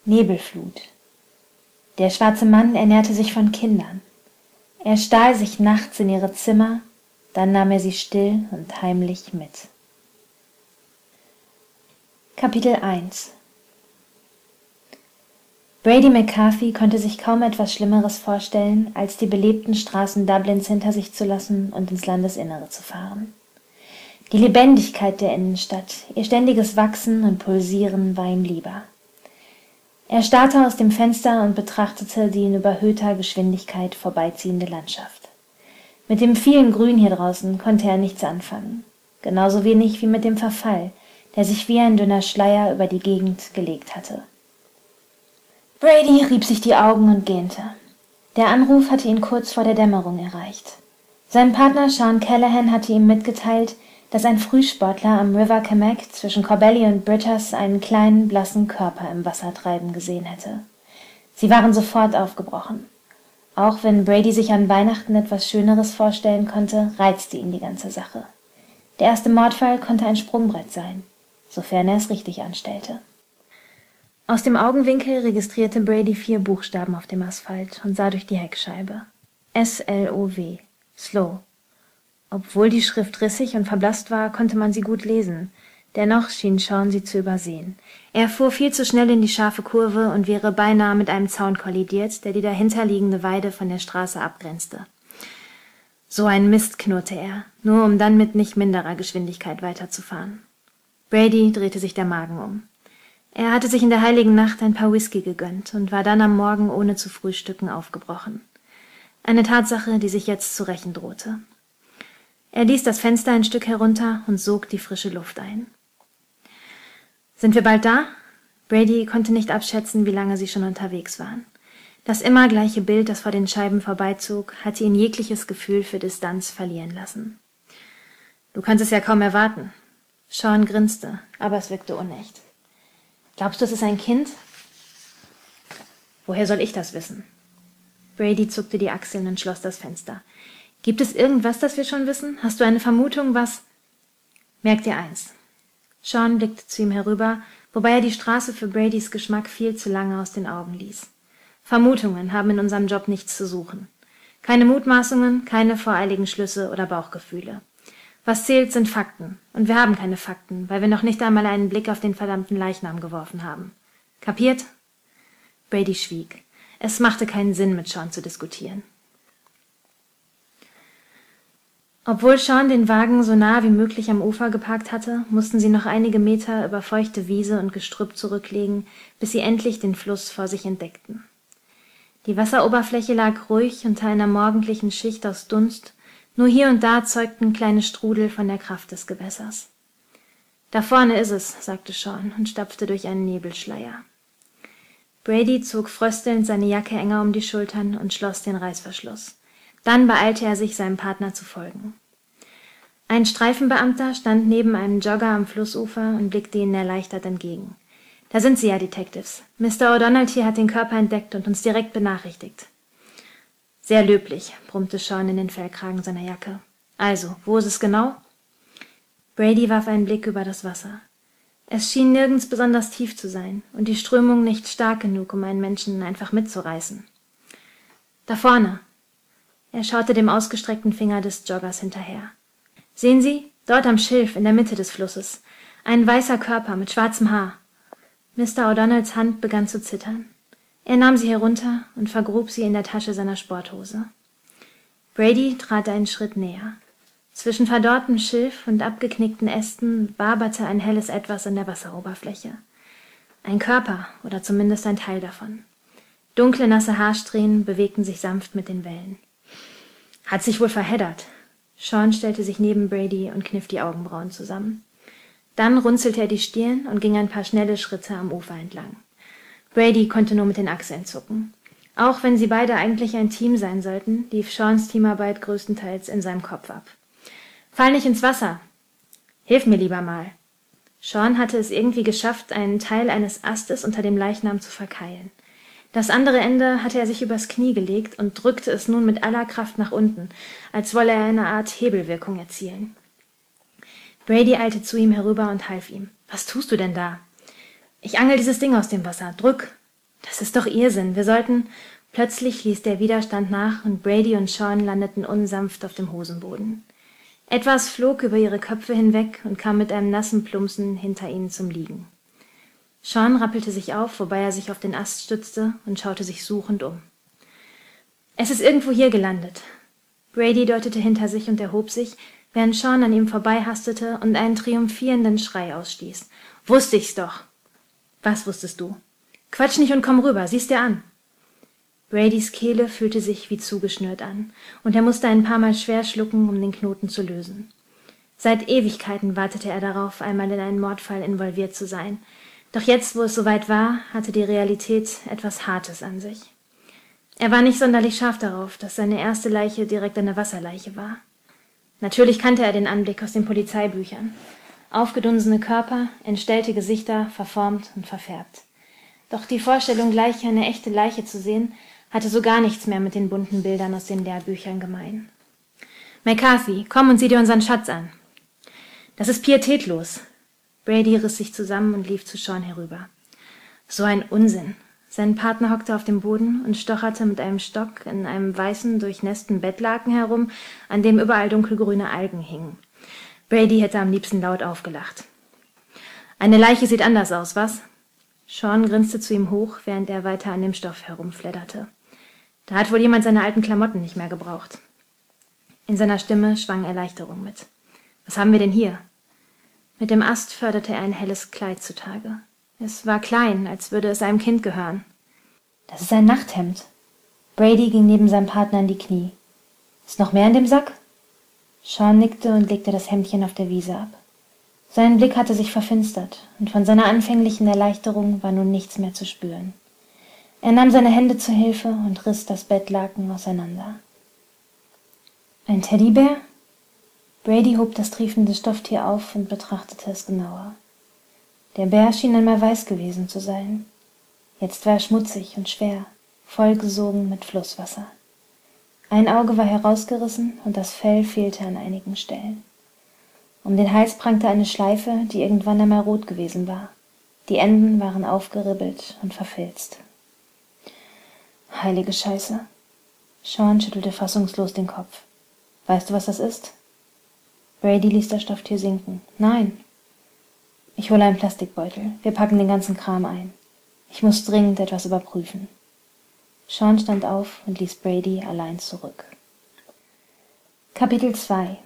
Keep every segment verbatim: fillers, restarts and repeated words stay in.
Nebelflut. Der schwarze Mann ernährte sich von Kindern. Er stahl sich nachts in ihre Zimmer, dann nahm er sie still und heimlich mit. Kapitel eins. Brady McCarthy konnte sich kaum etwas Schlimmeres vorstellen, als die belebten Straßen Dublins hinter sich zu lassen und ins Landesinnere zu fahren. Die Lebendigkeit der Innenstadt, ihr ständiges Wachsen und Pulsieren war ihm lieber. Er starrte aus dem Fenster und betrachtete die in überhöhter Geschwindigkeit vorbeiziehende Landschaft. Mit dem vielen Grün hier draußen konnte er nichts anfangen, genauso wenig wie mit dem Verfall, der sich wie ein dünner Schleier über die Gegend gelegt hatte. Brady rieb sich die Augen und gähnte. Der Anruf hatte ihn kurz vor der Dämmerung erreicht. Sein Partner Sean Callahan hatte ihm mitgeteilt, dass ein Frühsportler am River Camac zwischen Corbelly und Britters einen kleinen, blassen Körper im Wasser treiben gesehen hätte. Sie waren sofort aufgebrochen. Auch wenn Brady sich an Weihnachten etwas Schöneres vorstellen konnte, reizte ihn die ganze Sache. Der erste Mordfall konnte ein Sprungbrett sein, sofern er es richtig anstellte. Aus dem Augenwinkel registrierte Brady vier Buchstaben auf dem Asphalt und sah durch die Heckscheibe. S L O W. Slow. Obwohl die Schrift rissig und verblasst war, konnte man sie gut lesen. Dennoch schien Sean sie zu übersehen. Er fuhr viel zu schnell in die scharfe Kurve und wäre beinahe mit einem Zaun kollidiert, der die dahinterliegende Weide von der Straße abgrenzte. So ein Mist, knurrte er, nur um dann mit nicht minderer Geschwindigkeit weiterzufahren. Brady drehte sich der Magen um. Er hatte sich in der heiligen Nacht ein paar Whisky gegönnt und war dann am Morgen ohne zu frühstücken aufgebrochen. Eine Tatsache, die sich jetzt zu rächen drohte. Er ließ das Fenster ein Stück herunter und sog die frische Luft ein. »Sind wir bald da?« Brady konnte nicht abschätzen, wie lange sie schon unterwegs waren. Das immer gleiche Bild, das vor den Scheiben vorbeizog, hatte ihn jegliches Gefühl für Distanz verlieren lassen. »Du kannst es ja kaum erwarten.« Sean grinste, aber es wirkte unecht. »Glaubst du, es ist ein Kind?« »Woher soll ich das wissen?« Brady zuckte die Achseln und schloss das Fenster. »Gibt es irgendwas, das wir schon wissen? Hast du eine Vermutung, was...« »Merk dir eins.« Sean blickte zu ihm herüber, wobei er die Straße für Bradys Geschmack viel zu lange aus den Augen ließ. Vermutungen haben in unserem Job nichts zu suchen. Keine Mutmaßungen, keine voreiligen Schlüsse oder Bauchgefühle. Was zählt, sind Fakten. Und wir haben keine Fakten, weil wir noch nicht einmal einen Blick auf den verdammten Leichnam geworfen haben. Kapiert? Brady schwieg. Es machte keinen Sinn, mit Sean zu diskutieren. Obwohl Sean den Wagen so nah wie möglich am Ufer geparkt hatte, mussten sie noch einige Meter über feuchte Wiese und Gestrüpp zurücklegen, bis sie endlich den Fluss vor sich entdeckten. Die Wasseroberfläche lag ruhig unter einer morgendlichen Schicht aus Dunst, nur hier und da zeugten kleine Strudel von der Kraft des Gewässers. »Da vorne ist es«, sagte Sean und stapfte durch einen Nebelschleier. Brady zog fröstelnd seine Jacke enger um die Schultern und schloss den Reißverschluss. Dann beeilte er sich, seinem Partner zu folgen. Ein Streifenbeamter stand neben einem Jogger am Flussufer und blickte ihnen erleichtert entgegen. »Da sind Sie ja, Detectives. Mister O'Donoghue hat den Körper entdeckt und uns direkt benachrichtigt.« »Sehr löblich«, brummte Sean in den Fellkragen seiner Jacke. »Also, wo ist es genau?« Brady warf einen Blick über das Wasser. Es schien nirgends besonders tief zu sein und die Strömung nicht stark genug, um einen Menschen einfach mitzureißen. »Da vorne!« Er schaute dem ausgestreckten Finger des Joggers hinterher. »Sehen Sie, dort am Schilf in der Mitte des Flusses. Ein weißer Körper mit schwarzem Haar.« Mister O'Donnells Hand begann zu zittern. Er nahm sie herunter und vergrub sie in der Tasche seiner Sporthose. Brady trat einen Schritt näher. Zwischen verdorrtem Schilf und abgeknickten Ästen waberte ein helles Etwas an der Wasseroberfläche. Ein Körper, oder zumindest ein Teil davon. Dunkle, nasse Haarsträhnen bewegten sich sanft mit den Wellen. »Hat sich wohl verheddert.« Sean stellte sich neben Brady und kniff die Augenbrauen zusammen. Dann runzelte er die Stirn und ging ein paar schnelle Schritte am Ufer entlang. Brady konnte nur mit den Achseln zucken. Auch wenn sie beide eigentlich ein Team sein sollten, lief Seans Teamarbeit größtenteils in seinem Kopf ab. »Fall nicht ins Wasser!« »Hilf mir lieber mal!« Sean hatte es irgendwie geschafft, einen Teil eines Astes unter dem Leichnam zu verkeilen. Das andere Ende hatte er sich übers Knie gelegt und drückte es nun mit aller Kraft nach unten, als wolle er eine Art Hebelwirkung erzielen. Brady eilte zu ihm herüber und half ihm. »Was tust du denn da?« »Ich angel dieses Ding aus dem Wasser. Drück!« Das ist doch Irrsinn. Wir sollten... Plötzlich ließ der Widerstand nach und Brady und Sean landeten unsanft auf dem Hosenboden. Etwas flog über ihre Köpfe hinweg und kam mit einem nassen Plumpsen hinter ihnen zum Liegen. Sean rappelte sich auf, wobei er sich auf den Ast stützte und schaute sich suchend um. »Es ist irgendwo hier gelandet.« Brady deutete hinter sich und erhob sich, während Sean an ihm vorbeihastete und einen triumphierenden Schrei ausstieß. »Wusste ich's doch!« »Was wusstest du?« »Quatsch nicht und komm rüber, sieh's dir an!« Bradys Kehle fühlte sich wie zugeschnürt an, und er musste ein paar Mal schwer schlucken, um den Knoten zu lösen. Seit Ewigkeiten wartete er darauf, einmal in einen Mordfall involviert zu sein. Doch jetzt, wo es soweit war, hatte die Realität etwas Hartes an sich. Er war nicht sonderlich scharf darauf, dass seine erste Leiche direkt eine Wasserleiche war. Natürlich kannte er den Anblick aus den Polizeibüchern. Aufgedunsene Körper, entstellte Gesichter, verformt und verfärbt. Doch die Vorstellung, gleich eine echte Leiche zu sehen, hatte so gar nichts mehr mit den bunten Bildern aus den Lehrbüchern gemein. »McCarthy, komm und sieh dir unseren Schatz an.« »Das ist pietätlos.« Brady riss sich zusammen und lief zu Sean herüber. »So ein Unsinn.« Sein Partner hockte auf dem Boden und stocherte mit einem Stock in einem weißen, durchnässten Bettlaken herum, an dem überall dunkelgrüne Algen hingen. Brady hätte am liebsten laut aufgelacht. »Eine Leiche sieht anders aus, was?« Sean grinste zu ihm hoch, während er weiter an dem Stoff herumfledderte. Da hat wohl jemand seine alten Klamotten nicht mehr gebraucht. In seiner Stimme schwang Erleichterung mit. »Was haben wir denn hier?« Mit dem Ast förderte er ein helles Kleid zutage. Es war klein, als würde es einem Kind gehören. »Das ist ein Nachthemd.« Brady ging neben seinem Partner in die Knie. »Ist noch mehr in dem Sack?« Sean nickte und legte das Hemdchen auf der Wiese ab. Sein Blick hatte sich verfinstert, und von seiner anfänglichen Erleichterung war nun nichts mehr zu spüren. Er nahm seine Hände zur Hilfe und riss das Bettlaken auseinander. »Ein Teddybär?« Brady hob das triefende Stofftier auf und betrachtete es genauer. Der Bär schien einmal weiß gewesen zu sein. Jetzt war er schmutzig und schwer, vollgesogen mit Flusswasser. Ein Auge war herausgerissen und das Fell fehlte an einigen Stellen. Um den Hals prangte eine Schleife, die irgendwann einmal rot gewesen war. Die Enden waren aufgeribbelt und verfilzt. »Heilige Scheiße!« Sean schüttelte fassungslos den Kopf. »Weißt du, was das ist?« Brady ließ das Stofftier sinken. »Nein.« »Ich hole einen Plastikbeutel. Wir packen den ganzen Kram ein. Ich muss dringend etwas überprüfen.« Sean stand auf und ließ Brady allein zurück. Kapitel zwei.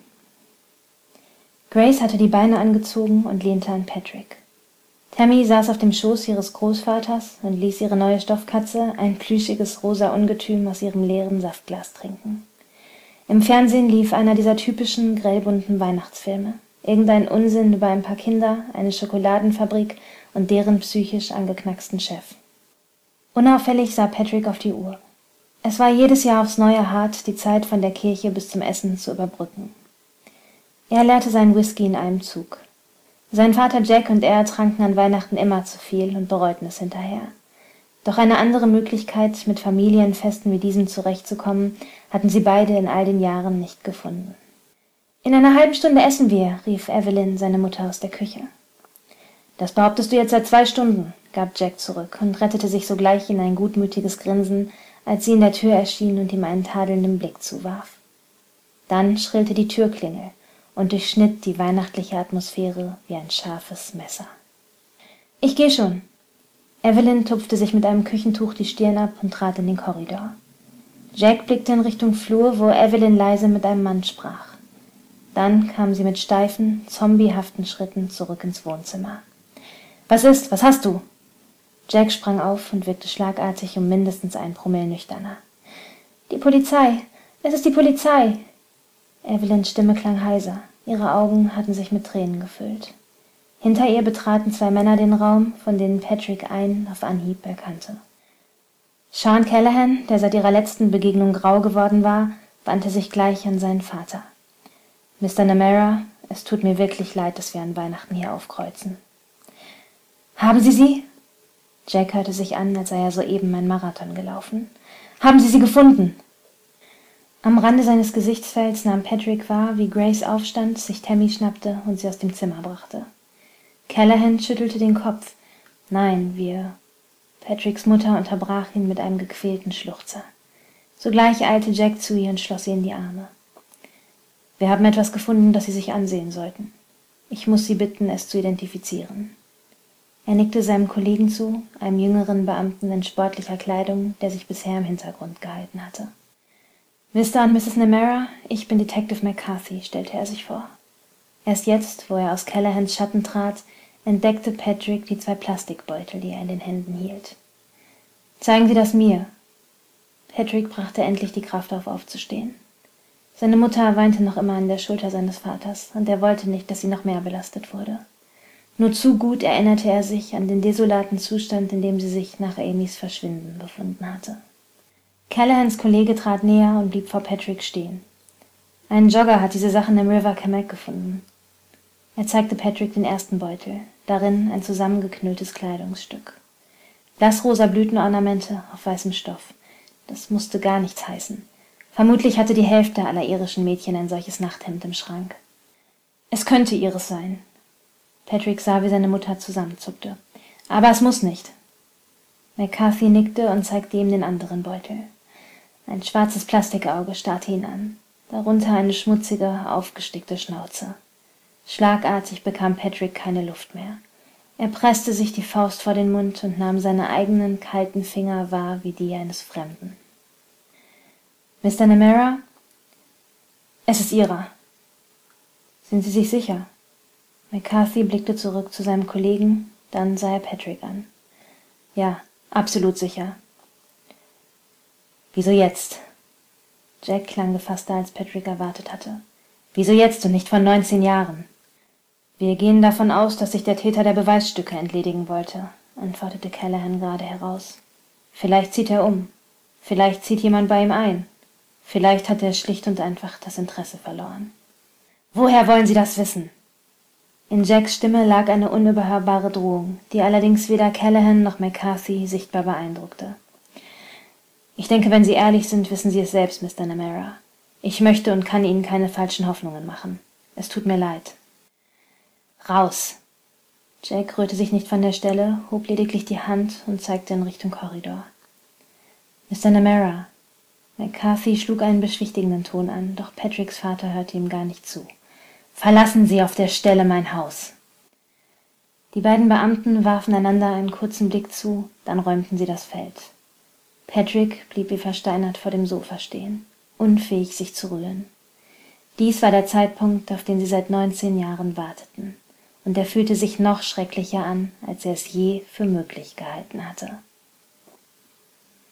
Grace hatte die Beine angezogen und lehnte an Patrick. Tammy saß auf dem Schoß ihres Großvaters und ließ ihre neue Stoffkatze ein plüschiges rosa Ungetüm aus ihrem leeren Saftglas trinken. Im Fernsehen lief einer dieser typischen, grellbunten Weihnachtsfilme. Irgendein Unsinn über ein paar Kinder, eine Schokoladenfabrik und deren psychisch angeknacksten Chef. Unauffällig sah Patrick auf die Uhr. Es war jedes Jahr aufs Neue hart, die Zeit von der Kirche bis zum Essen zu überbrücken. Er leerte seinen Whisky in einem Zug. Sein Vater Jack und er tranken an Weihnachten immer zu viel und bereuten es hinterher. Doch eine andere Möglichkeit, mit Familienfesten wie diesem zurechtzukommen, hatten sie beide in all den Jahren nicht gefunden. »In einer halben Stunde essen wir«, rief Evelyn, seine Mutter, aus der Küche. »Das behauptest du jetzt seit zwei Stunden«, gab Jack zurück und rettete sich sogleich in ein gutmütiges Grinsen, als sie in der Tür erschien und ihm einen tadelnden Blick zuwarf. Dann schrillte die Türklingel und durchschnitt die weihnachtliche Atmosphäre wie ein scharfes Messer. »Ich geh schon.« Evelyn tupfte sich mit einem Küchentuch die Stirn ab und trat in den Korridor. Jack blickte in Richtung Flur, wo Evelyn leise mit einem Mann sprach. Dann kam sie mit steifen, zombiehaften Schritten zurück ins Wohnzimmer. »Was ist? Was hast du?« Jack sprang auf und wirkte schlagartig um mindestens ein Promille nüchterner. »Die Polizei! Es ist die Polizei!« Evelyns Stimme klang heiser. Ihre Augen hatten sich mit Tränen gefüllt. Hinter ihr betraten zwei Männer den Raum, von denen Patrick einen auf Anhieb erkannte. Sean Callahan, der seit ihrer letzten Begegnung grau geworden war, wandte sich gleich an seinen Vater. »Mister Namara, es tut mir wirklich leid, dass wir an Weihnachten hier aufkreuzen.« »Haben Sie sie?« Jack hörte sich an, als sei er soeben einen Marathon gelaufen. »Haben Sie sie gefunden?« Am Rande seines Gesichtsfelds nahm Patrick wahr, wie Grace aufstand, sich Tammy schnappte und sie aus dem Zimmer brachte. Callahan schüttelte den Kopf. »Nein, wir... Patricks Mutter unterbrach ihn mit einem gequälten Schluchzer. Sogleich eilte Jack zu ihr und schloss sie in die Arme. »Wir haben etwas gefunden, das Sie sich ansehen sollten. Ich muss Sie bitten, es zu identifizieren.« Er nickte seinem Kollegen zu, einem jüngeren Beamten in sportlicher Kleidung, der sich bisher im Hintergrund gehalten hatte. »Mister und Misses Namara, ich bin Detective McCarthy«, stellte er sich vor. Erst jetzt, wo er aus Callahans Schatten trat, entdeckte Patrick die zwei Plastikbeutel, die er in den Händen hielt. »Zeigen Sie das mir.« Patrick brachte endlich die Kraft auf, aufzustehen. Seine Mutter weinte noch immer an der Schulter seines Vaters, und er wollte nicht, dass sie noch mehr belastet wurde. Nur zu gut erinnerte er sich an den desolaten Zustand, in dem sie sich nach Amys Verschwinden befunden hatte. Callahans Kollege trat näher und blieb vor Patrick stehen. »Ein Jogger hat diese Sachen im River Kamek gefunden.« Er zeigte Patrick den ersten Beutel, darin ein zusammengeknülltes Kleidungsstück. Blassrosa Blütenornamente auf weißem Stoff. Das musste gar nichts heißen. Vermutlich hatte die Hälfte aller irischen Mädchen ein solches Nachthemd im Schrank. »Es könnte ihres sein.« Patrick sah, wie seine Mutter zusammenzuckte. »Aber es muss nicht.« McCarthy nickte und zeigte ihm den anderen Beutel. Ein schwarzes Plastikauge starrte ihn an, darunter eine schmutzige, aufgestickte Schnauze. Schlagartig bekam Patrick keine Luft mehr. Er presste sich die Faust vor den Mund und nahm seine eigenen kalten Finger wahr wie die eines Fremden. »Mister Namara?« »Es ist Ihrer.« »Sind Sie sich sicher?« McCarthy blickte zurück zu seinem Kollegen, dann sah er Patrick an. »Ja, absolut sicher.« »Wieso jetzt?« Jack klang gefasster, als Patrick erwartet hatte. »Wieso jetzt und nicht vor neunzehn Jahren?« »Wir gehen davon aus, dass sich der Täter der Beweisstücke entledigen wollte«, antwortete Callahan gerade heraus. »Vielleicht zieht er um. Vielleicht zieht jemand bei ihm ein. Vielleicht hat er schlicht und einfach das Interesse verloren.« »Woher wollen Sie das wissen?« In Jacks Stimme lag eine unüberhörbare Drohung, die allerdings weder Callahan noch McCarthy sichtbar beeindruckte. »Ich denke, wenn Sie ehrlich sind, wissen Sie es selbst, Mister Namara. Ich möchte und kann Ihnen keine falschen Hoffnungen machen. Es tut mir leid.« »Raus!« Jack rührte sich nicht von der Stelle, hob lediglich die Hand und zeigte in Richtung Korridor. »Mister Namara.« McCarthy schlug einen beschwichtigenden Ton an, doch Patricks Vater hörte ihm gar nicht zu. »Verlassen Sie auf der Stelle mein Haus!« Die beiden Beamten warfen einander einen kurzen Blick zu, dann räumten sie das Feld. Patrick blieb wie versteinert vor dem Sofa stehen, unfähig sich zu rühren. Dies war der Zeitpunkt, auf den sie seit neunzehn Jahren warteten, und er fühlte sich noch schrecklicher an, als er es je für möglich gehalten hatte.